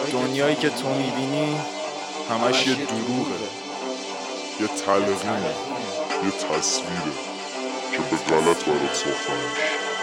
دنیایی که تو میبینی همش یه دروغه، یه تلقینه، یه تصویره که به غلط برات ساختنش.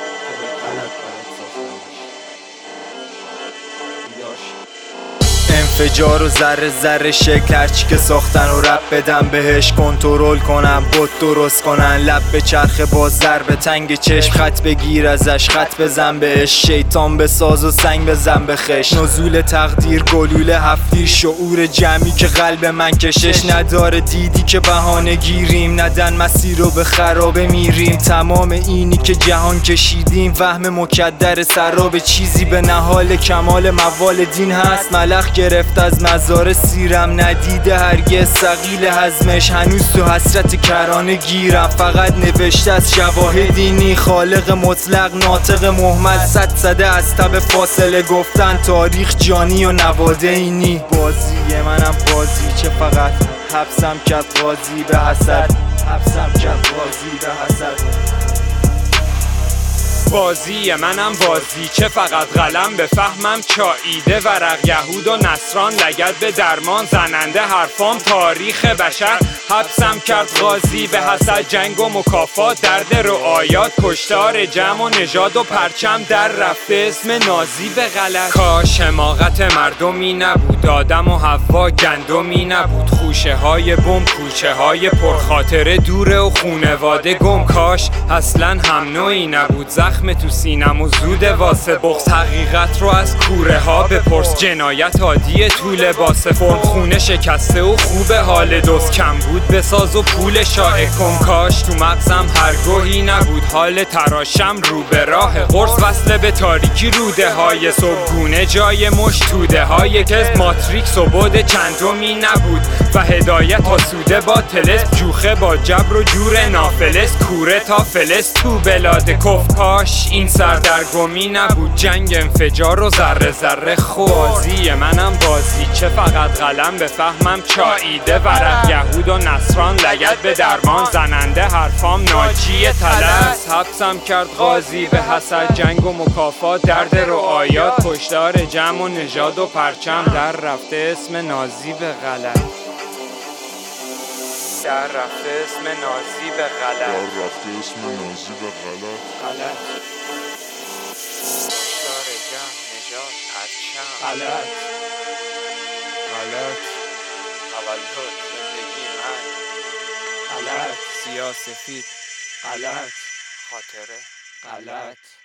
انفجار و ذره ذره شکل هرچی که ساختن و رب بدن بهش، کنترل کنن بوت درست کنن، لب به چرخ با ضرب تنگ چشم، خط بگیر ازش خط بزن بهش، شیطان بساز و سنگ بزن به خش، نزول تقدیر گلوله هفتی، شعور جمعی که قلب من کشش نداره، دیدی که بهانه گیریم ندن مسیر رو به خرابه میریم، تمام اینی که جهان کشیدیم وهم مکدر سراب، چیزی به نهال کمال موال دین هست، ملخ گرفت از مزار سیرم ندیده هرگز ثقیل هضمش، هنوز تو حسرت کرانه گیرم، فقط نوشته از شواهد دینی، خالق مطلق ناطق مهمل، صد صده از تب فاصله گفتن تاریخ جانی و نواده اینی، بازی منم بازی چه فقط حبسم کرد قاضی به حسد، حبسم کرد قاضی به حسد. بازی منم بازی چه فقط قلم به فهمم چاییده، ورق یهود و نصران لگد به درمان زننده حرفام تاریخ بشر، حبسم کرد قاضی به حسد، جنگ و مکافات درد رعایات، کشتار جمع و نژاد و پرچم در رفته اسم نازی به غلط، کاش حماقت مردمی نبود، آدم و حوا گندمی نبود، خوشه های بم کوچه های پرخاطره دوره و خونواده گم، کاش اصلا هم نوعی نبود، زخم تو سینم و زود واسه بغض، حقیقت رو از کوره ها بپرس، جنایت عادی تو لباس فرم، خونه شکسته و خوب حال دوست، کم بود بساز و پول شائع کن، کاش تو مغزم هرگاهی نبود حال تراشم رو به راه قرص، وصله به تاریکی روده های صبحگونه جای مش توده های کذب، ماتریکس و بود چندمی نبود و هدایت آسوده با تلسپ، جوخه با جبر و جور نافلس، کوره تا فلس تو بلاد کف، کاش این سردرگمی نبود جنگ انفجار و ذره ذره خود، بازی منم بازی چه فقط قلم به فهمم چاییده، ورق یهود و نصران لگد به درمان زننده حرفام ناجی طلس، حبسم کرد قاضی به حسد، جنگ و مکافات درد رعایات، کشتار جمع و نژاد و پرچم در رفته اسم نازی به غلط، در رفته اسم نازی به غلط، در رفته اسم نازی به غلط، کشتار جمع نژاد پرچم غلط غلط، تولد زندگی من غلط، سیاه سفید غلط خاطره غلط.